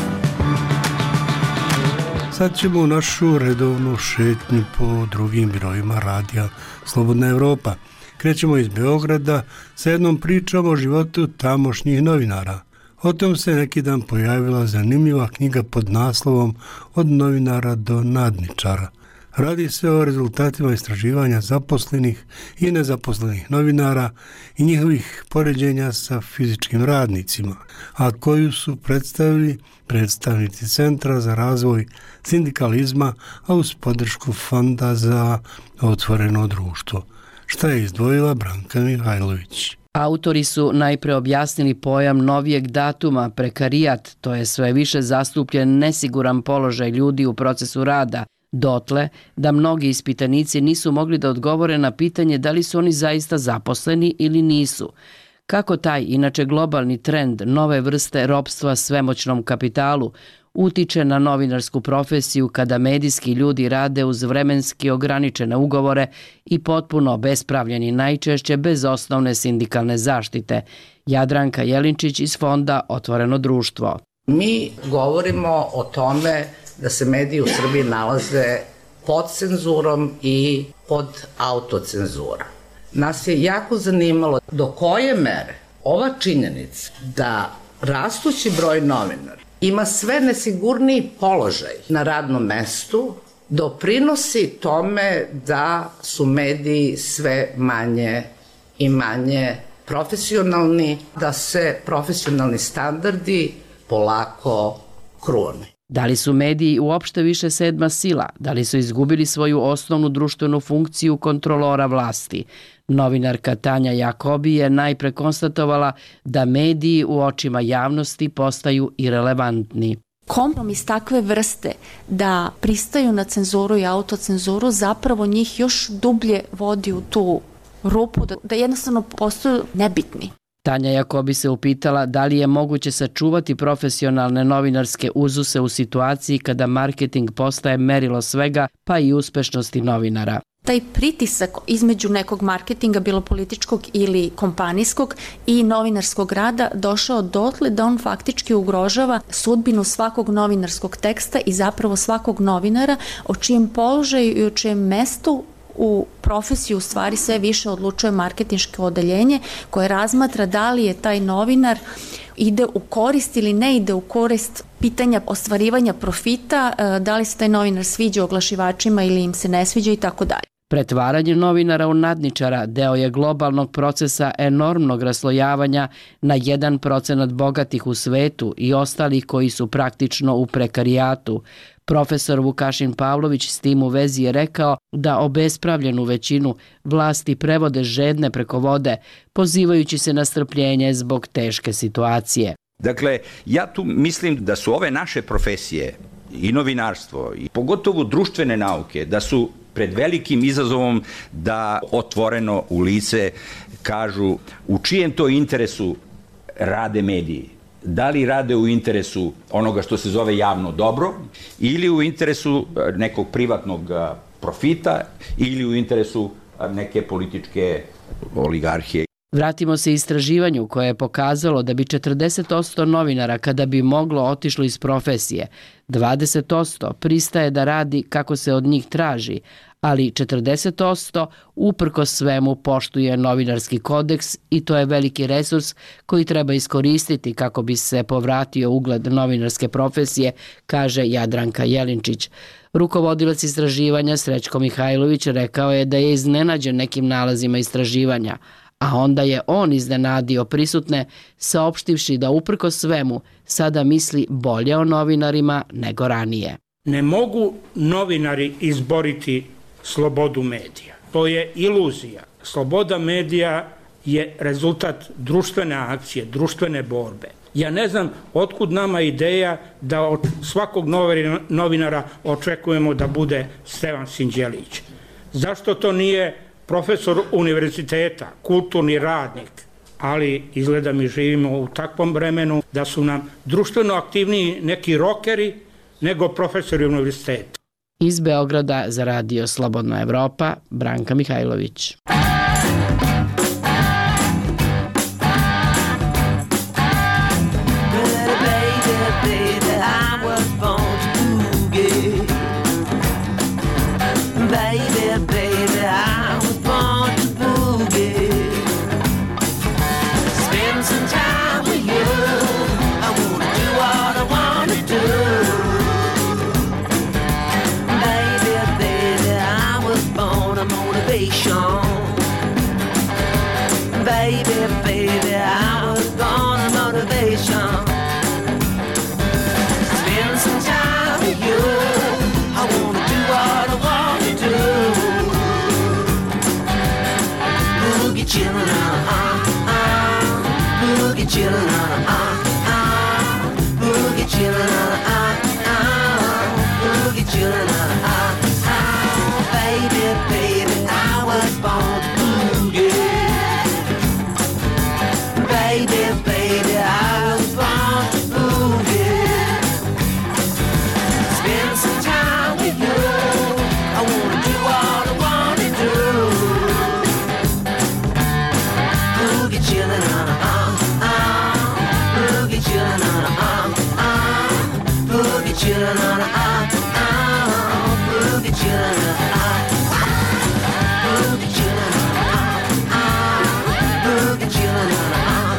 Sad ćemo u našu redovnu šetnju po drugim birovima radija Slobodna Evropa. Krećemo iz Beograda sa jednom pričom o životu tamošnjih novinara. O tom se neki dan pojavila zanimljiva knjiga pod naslovom Od novinara do nadničara. Radi se o rezultatima istraživanja zaposlenih i nezaposlenih novinara i njihovih poređenja sa fizičkim radnicima, a koju su predstavili predstavnici Centra za razvoj sindikalizma, a uz podršku Fonda za otvoreno društvo. Šta je izdvojila Branka Mihajlović?
Autori su najpre objasnili pojam novijeg datuma, prekarijat, to je sve više zastupljen nesiguran položaj ljudi u procesu rada, dotle da mnogi ispitanici nisu mogli da odgovore na pitanje da li su oni zaista zaposleni ili nisu. Kako taj, inače globalni trend nove vrste ropstva svemoćnom kapitalu utiče na novinarsku profesiju kada medijski ljudi rade uz vremenski ograničene ugovore i potpuno obespravljeni, najčešće bez osnovne sindikalne zaštite. Jadranka Jelinčić iz Fonda Otvoreno društvo.
Mi govorimo o tome da se mediji u Srbiji nalaze pod cenzurom i pod autocenzurom. Nas je jako zanimalo do koje mere ova činjenica da rastući broj novinara ima sve nesigurniji položaj na radnom mestu doprinosi tome da su mediji sve manje i manje profesionalni, da se profesionalni standardi polako krune.
Da li su mediji uopšte više sedma sila? Da li su izgubili svoju osnovnu društvenu funkciju kontrolora vlasti? Novinarka Tanja Jakobi je najpre konstatovala da mediji u očima javnosti postaju irelevantni.
Kompromis takve vrste da pristaju na cenzuru i autocenzuru zapravo njih još dublje vodi u tu rupu, da jednostavno postaju nebitni.
Tanja Jakobi se upitala da li je moguće sačuvati profesionalne novinarske uzuse u situaciji kada marketing postaje merilo svega, pa i uspešnosti novinara.
Taj pritisak između nekog marketinga, bilo političkog ili kompanijskog, i novinarskog rada došao dotle da on faktički ugrožava sudbinu svakog novinarskog teksta i zapravo svakog novinara, o čijem položaju i o čijem mestu u profesiju u stvari sve više odlučuje marketinško odeljenje koje razmatra da li je taj novinar ide u korist ili ne ide u korist pitanja ostvarivanja profita, da li se taj novinar sviđa oglašivačima ili im se ne sviđa i tako dalje.
Pretvaranje novinara u nadničara deo je globalnog procesa enormnog raslojavanja na 1% bogatih u svetu i ostalih koji su praktično u prekarijatu. Profesor Vukašin Pavlović s tim u vezi je rekao da obespravljenu većinu vlasti prevode žedne preko vode, pozivajući se na strpljenje zbog teške situacije.
Dakle, ja tu mislim da su ove naše profesije i novinarstvo i pogotovo društvene nauke, da su pred velikim izazovom da otvoreno u lice kažu u čijem to interesu rade mediji. Da li rade u interesu onoga što se zove javno dobro ili u interesu nekog privatnog profita ili u interesu neke političke oligarhije.
Vratimo se istraživanju koje je pokazalo da bi 40% novinara kada bi moglo otišlo iz profesije. 20% pristaje da radi kako se od njih traži, ali 40% uprkos svemu poštuje novinarski kodeks i to je veliki resurs koji treba iskoristiti kako bi se povratio ugled novinarske profesije, kaže Jadranka Jelinčić. Rukovodilac istraživanja Srećko Mihajlović rekao je da je iznenađen nekim nalazima istraživanja, a onda je on iznenadio prisutne saopštivši da uprkos svemu sada misli bolje o novinarima nego ranije.
Ne mogu novinari izboriti slobodu medija. To je iluzija. Sloboda medija je rezultat društvene akcije, društvene borbe. Ja ne znam otkud nama ideja da od svakog novinara očekujemo da bude Stevan Sinđelić. Zašto to nije profesor univerziteta, kulturni radnik? Ali izgleda mi živimo u takvom vremenu da su nam društveno aktivniji neki rokeri nego profesori univerziteta.
Iz Beograda za Radio Slobodna Evropa, Branka Mihajlović.
baby, I was born to boogie. Baby, baby, I was born to boogie. Spend some time with you. I wanna do what I wanna do. Baby, baby, I was born a motivation. Baby, baby, I was born a motivation. Spend some time with you. I wanna do what I wanna do. Boogie chillin', boogie chillin', boogie chillin', boogie chillin', baby, baby, I was born to boogie. Baby, baby, I was born to boogie. Spend some time with you. I wanna do what I wanna do. Boogie chillin', boogie chillin', boogie chillin', boogie chillin', boogie chillin', boogie chillin'.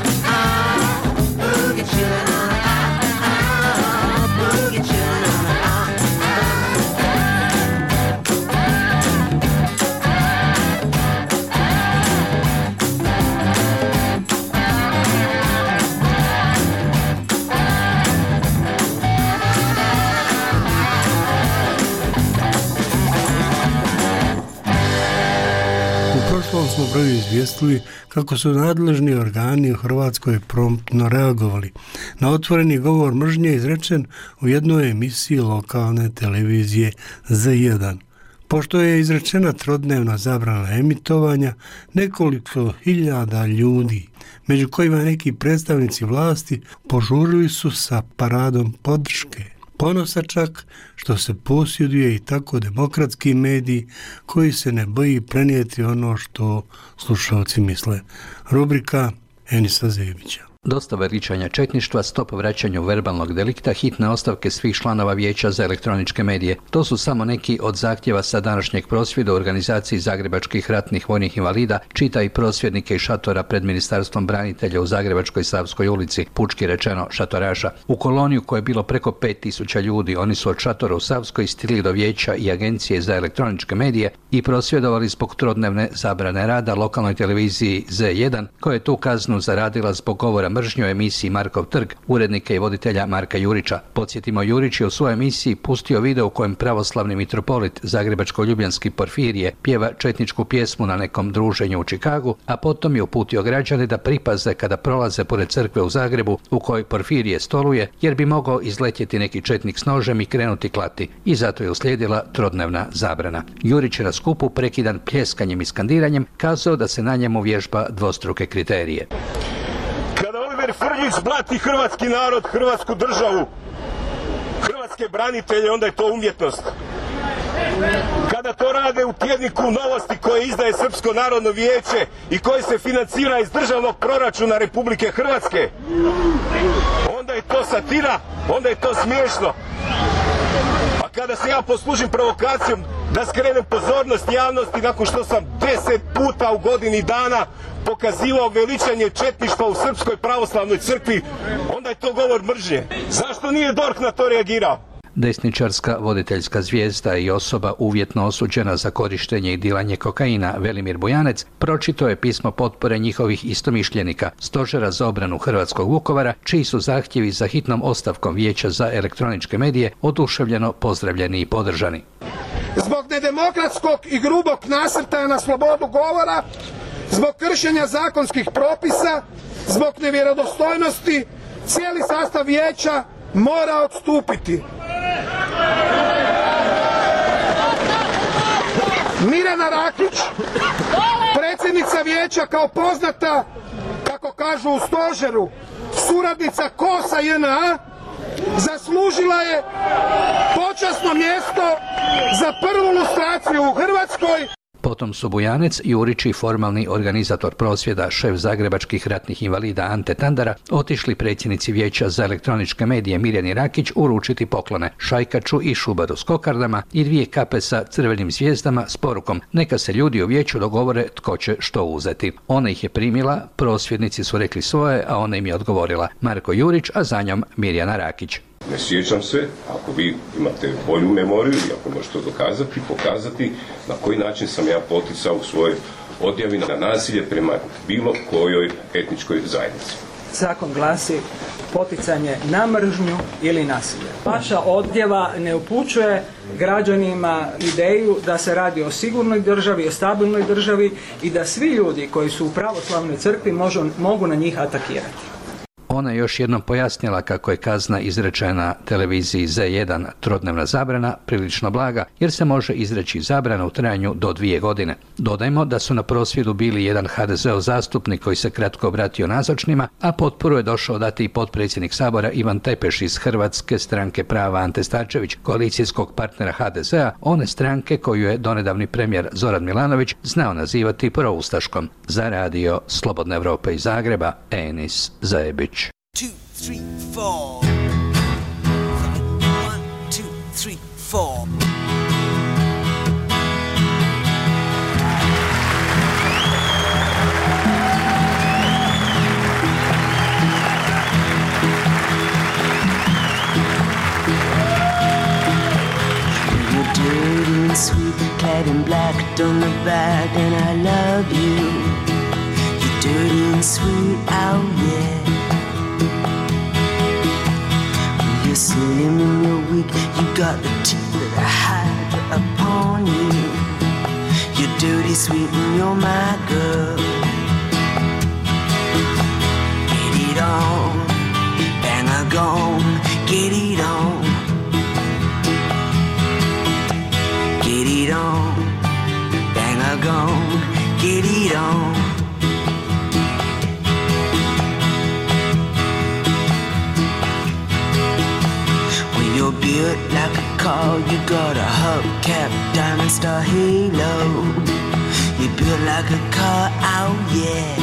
U prošlom smo broju izvijestili kako su nadležni organi u Hrvatskoj promptno reagovali na otvoreni govor mržnje izrečen u jednoj emisiji lokalne televizije Z1. Pošto je izrečena trodnevna zabrana emitovanja, nekoliko hiljada ljudi, među kojima neki predstavnici vlasti, požurili su sa paradom podrške. Ponosa čak što se posjeduje i tako demokratski mediji koji se ne boji prenijeti ono što slušalci misle. Rubrika Enisa Zebića.
Dosta veličanja četništva, stop vraćanju verbalnog delikta, hitne ostavke svih članova Vijeća za elektroničke medije. To su samo neki od zahtjeva sa današnjeg prosvjeda u organizaciji Zagrebačkih ratnih vojnih invalida, čita i prosvjednike i šatora pred Ministarstvom branitelja u Zagrebačkoj Savskoj ulici, pučki rečeno šatoraša. U koloniju koje je bilo preko 5000 ljudi, oni su od šatora u Savskoj stigli do Vijeća i Agencije za elektroničke medije i prosvjedovali zbog trodnevne zabrane rada lokalnoj televiziji Z1, koja je tu kaznu zaradila zbog govora mržnje o emisiji Markov trg, urednika i voditelja Marka Jurića. Podsjetimo, Jurić je u svojoj emisiji pustio video u kojem pravoslavni mitropolit zagrebačko-ljubljanski Porfirije pjeva četničku pjesmu na nekom druženju u Čikagu, a potom je uputio građane da pripaze kada prolaze pored crkve u Zagrebu u kojoj Porfirije stoluje, jer bi mogao izletjeti neki četnik s nožem i krenuti klati. I zato je uslijedila trodnevna zabrana. Jurić je na skupu, prekidan pljeskanjem i skandiranjem, kazao da se na njemu vježba dvostruke kriterije.
Kada Oliver Frljić blati hrvatski narod, hrvatsku državu, hrvatske branitelje, onda je to umjetnost. Kada to rade u tjedniku Novosti koje izdaje Srpsko narodno vijeće i koje se financira iz državnog proračuna Republike Hrvatske, onda je to satira, onda je to smiješno. A kada se ja poslužim provokacijom da skrenem pozornost javnosti nakon što sam 10 puta u godini dana pokazivao veličanje četništva u Srpskoj pravoslavnoj crkvi, onda je to govor mržnje. Zašto nije DORH na to reagirao?
Desničarska voditeljska zvijezda i osoba uvjetno osuđena za korištenje i dilanje kokaina Velimir Bujanec pročitao je pismo potpore njihovih istomišljenika, Stožera za obranu Hrvatskog Vukovara, čiji su zahtjevi za hitnom ostavkom Vijeća za elektroničke medije oduševljeno pozdravljeni i podržani.
Zbog nedemokratskog i grubog nasrtaja na slobodu govora, zbog kršenja zakonskih propisa, zbog nevjerodostojnosti, cijeli sastav vijeća mora odstupiti. Mirjana Rakić, predsjednica vijeća, kao poznata, kako kažu u stožeru, suradnica KOS-a JNA, zaslužila je počasno mjesto za prvu lustraciju u Hrvatskoj.
Potom su Bujanec, Jurić i formalni organizator prosvjeda, šef zagrebačkih ratnih invalida Ante Tandara, otišli predsjednici Vijeća za elektroničke medije Mirjani Rakić uručiti poklone Šajkaču i Šubaru s kokardama i 2 kape sa crvenim zvijezdama s porukom neka se ljudi u vijeću dogovore tko će što uzeti. Ona ih je primila, prosvjednici su rekli svoje, a ona im je odgovorila Marko Jurić, a za njom Mirjana Rakić.
Ne sjećam se, ako vi imate bolju memoriju i ako možete dokazati, pokazati na koji način sam ja poticao u svojoj odjavi na nasilje prema bilo kojoj etničkoj zajednici.
Zakon glasi poticanje na mržnju ili nasilje. Vaša odjava ne upućuje građanima ideju da se radi o sigurnoj državi, o stabilnoj državi i da svi ljudi koji su u pravoslavnoj crkvi mogu na njih atakirati.
Ona je još jednom pojasnila kako je kazna izrečena televiziji Z1 trodnevna zabrana prilično blaga, jer se može izreći zabrana u trajanju do 2 godine. Dodajmo da su na prosvjedu bili jedan HDZ-ov zastupnik koji se kratko obratio nazočnima, a potporu je došao dati i potpredsjednik Sabora Ivan Tepeš iz Hrvatske stranke prava Ante Starčević, koalicijskog partnera HDZ-a, one stranke koju je donedavni premijer Zoran Milanović znao nazivati proustaškom. Za radio Slobodna Evropa iz Zagreba, Enis Zajebić.
2, 3, 4. 1, 2, 3, 4.
Dirty and sweet, clad in black, don't look back, and I love you. You're dirty and sweet, oh yeah. You're slim and you're weak, you got the teeth that I hide upon you. You're dirty, sweet, and you're my girl. Get it on, bang a gong, get it on. Get it on, bang a gong, get it on. When you're built like a car, you got a hubcap, diamond star halo. You're built like a car, oh yeah.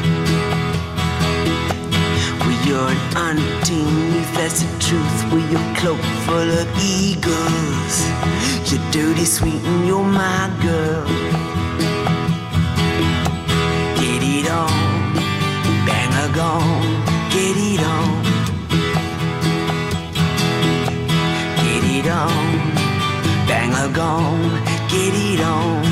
Well, you're an untamed youth, that's the truth. With your cloak full of eagles. You're dirty, sweet, and you're my girl. Get it on, bang a gong, get it on. Get it on, bang a gong, get it on.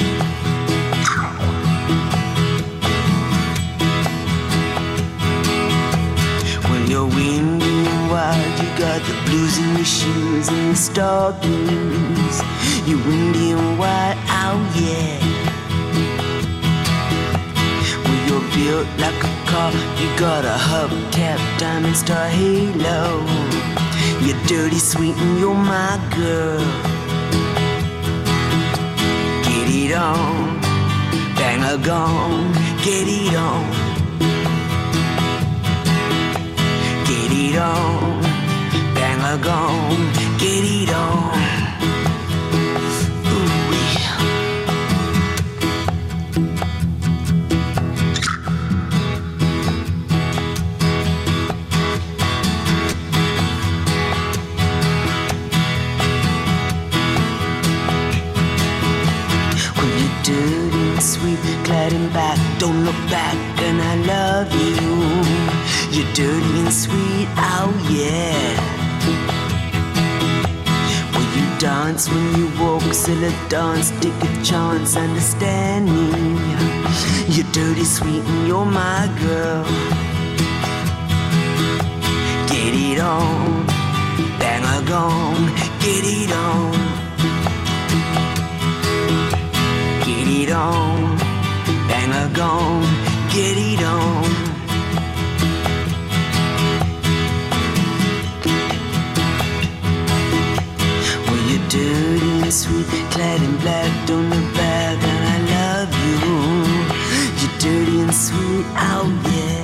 When you're windy and wild, you got the blues in your shoes and your stockings. You're windy and wild, oh yeah. Well, you're built like a car, you got a hubcap, diamond star halo. You're dirty, sweet, and you're my girl. Get it on, bang a gong, get it on. Get it on, bang a gong, get it on. Glad and back, don't look back, and I love you. You're dirty and sweet, oh yeah. Well, you dance when you walk, silly dance, take a chance, understand me. You're dirty, sweet, and you're my girl. Get it on, bang a gong, get it on. Get it on, bang a gong, get it on. Well, you're dirty and sweet, clad in black, don't look back, and I love you. You're dirty and sweet, oh yeah.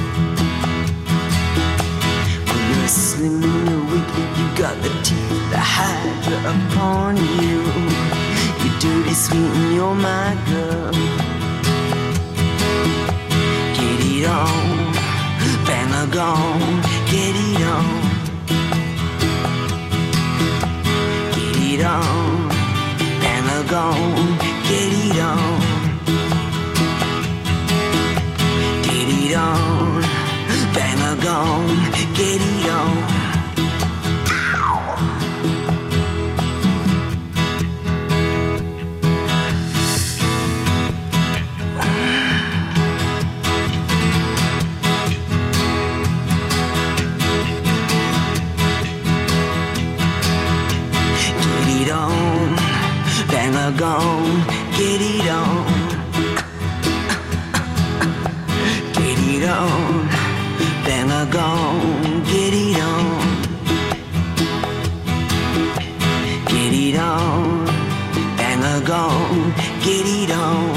Well, you're slim and you're weak, you got the teeth that hide upon you. You're dirty, sweet and you're my girl. Get it on, bang a gong, get it on. Get it on, bang a gong, get it on. Get it on, bang a gong, get it on. Gone, get it on. Get it on, bang a gong, get it on. Get it on, bang a gong, get it on.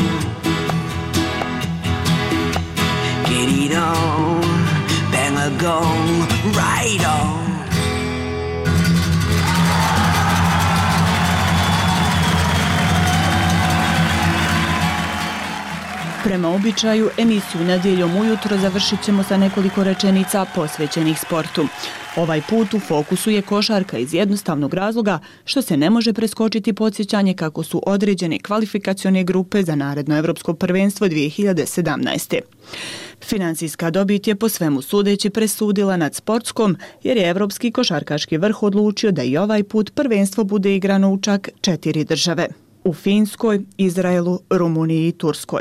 Get it on, bang a gong, right on.
Prema običaju, emisiju Nedjeljom ujutro završit ćemo sa nekoliko rečenica posvećenih sportu. Ovaj put u fokusu je košarka iz jednostavnog razloga što se ne može preskočiti podsjećanje kako su određene kvalifikacione grupe za naredno Evropsko prvenstvo 2017. Finansijska dobit je po svemu sudeći presudila nad sportskom jer je Evropski košarkaški vrh odlučio da i ovaj put prvenstvo bude igrano u čak 4 države. U Finskoj, Izraelu, Rumuniji i Turskoj.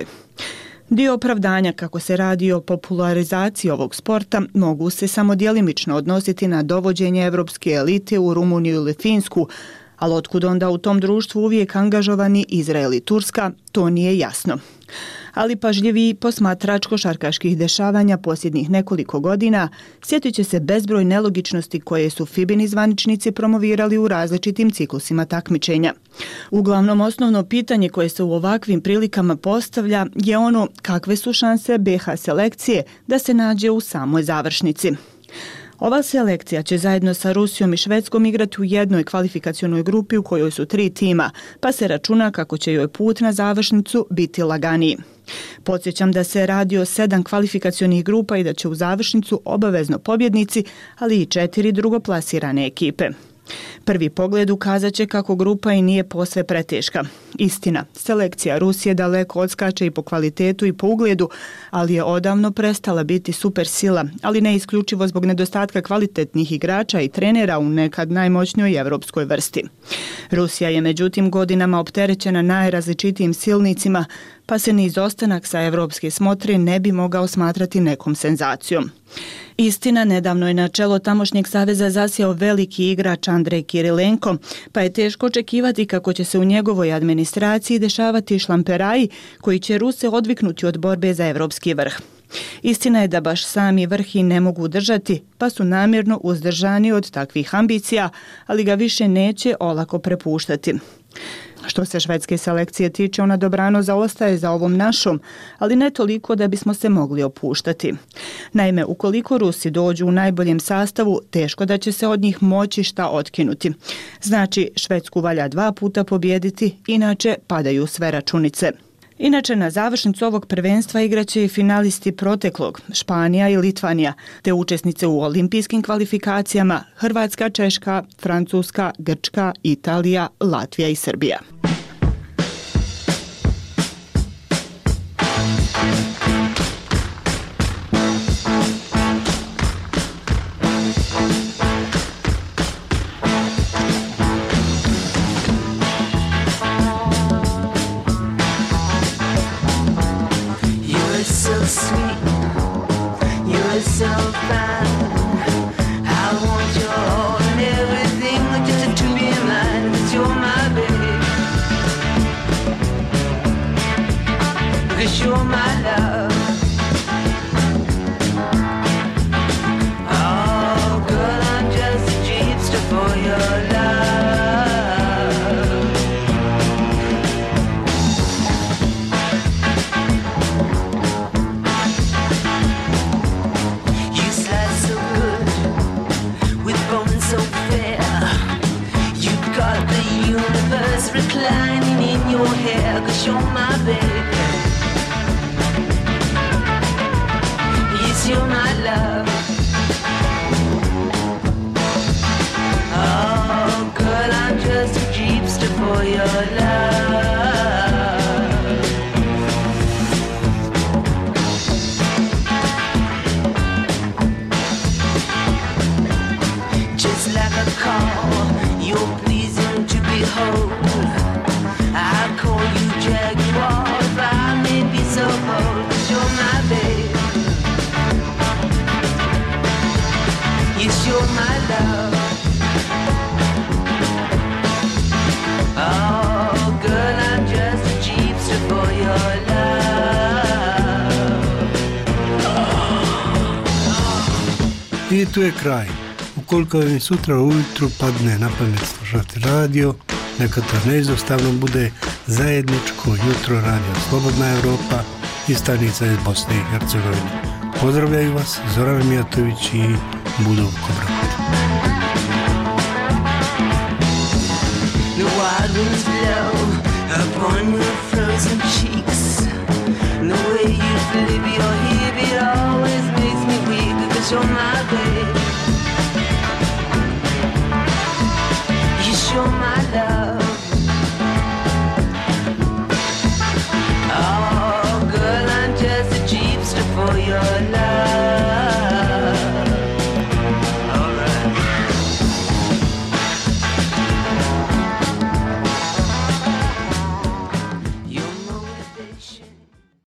Dio opravdanja kako se radi o popularizaciji ovog sporta mogu se samo djelimično odnositi na dovođenje evropske elite u Rumuniju ili Finsku, ali otkud onda u tom društvu uvijek angažovani Izrael i Turska, to nije jasno. Ali pažljiviji posmatrač košarkaških dešavanja posljednjih nekoliko godina sjetit će se bezbroj nelogičnosti koje su FIBA-ini zvaničnici promovirali u različitim ciklusima takmičenja. Uglavnom, osnovno pitanje koje se u ovakvim prilikama postavlja je ono kakve su šanse BH selekcije da se nađe u samoj završnici. Ova selekcija će zajedno sa Rusijom i Švedskom igrati u jednoj kvalifikacionoj grupi u kojoj su 3 tima, pa se računa kako će joj put na završnicu biti laganiji. Podsjećam da se radi o 7 kvalifikacionih grupa i da će u završnicu obavezno pobjednici, ali i 4 drugoplasirane ekipe. Prvi pogled ukazat će kako grupa i nije posve preteška. Istina, selekcija Rusije daleko odskače i po kvalitetu i po ugledu, ali je odavno prestala biti super sila, ali ne isključivo zbog nedostatka kvalitetnih igrača i trenera u nekad najmoćnijoj evropskoj vrsti. Rusija je međutim godinama opterećena najrazličitijim silnicima, pa se ni izostanak sa evropske smotre ne bi mogao smatrati nekom senzacijom. Istina, nedavno je na čelo tamošnjeg saveza zasjeo veliki igrač Andrej Kirilenko, pa je teško očekivati kako će se u njegovoj administraciji dešavati šlamperaji koji će Ruse odviknuti od borbe za evropski vrh. Istina je da baš sami vrh i ne mogu držati, pa su namjerno uzdržani od takvih ambicija, ali ga više neće olako prepuštati. Što se švedske selekcije tiče, ona dobrano zaostaje za ovom našom, ali ne toliko da bismo se mogli opuštati. Naime, ukoliko Rusi dođu u najboljem sastavu, teško da će se od njih moći šta otkinuti. Znači, Švedsku valja 2 puta pobijediti, inače padaju sve računice. Inače, na završnicu ovog prvenstva igraće i finalisti proteklog, Španija i Litvanija, te učesnice u olimpijskim kvalifikacijama Hrvatska, Češka, Francuska, Grčka, Italija, Latvija i Srbija.
Reclining in your head. you're my baby. Yes, you're my love. Oh, girl, I'm just a jeepster for your love. Just like a call, you're pleasing to behold. I call you Jaguar, if I may be so bold, 'cause you're my babe. Yes, you're my love. Oh, girl, I'm just a jeepster for your love.
I tu je kraj. Ukoliko vam sutra ujutru padne na pamet slušati radio, neka to neizostavno bude zajedničko jutro radio Slobodna Evropa i stanica iz Bosne i Hercegovine. Pozdravljaju vas Zoran Mijatović i Budovko Brat.
The wild winds blow upon your frozen cheeks. The way you flip your hip, it always makes me weak, 'cause you're my babe.